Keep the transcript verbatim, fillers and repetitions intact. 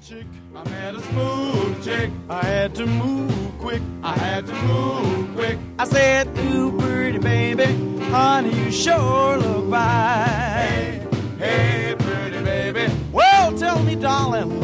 chick. I met a smooth chick. I had to move quick. I had to move quick. I said, ooh, pretty baby, honey, you sure look fine. Hey, hey, pretty baby. Well, tell me, darling,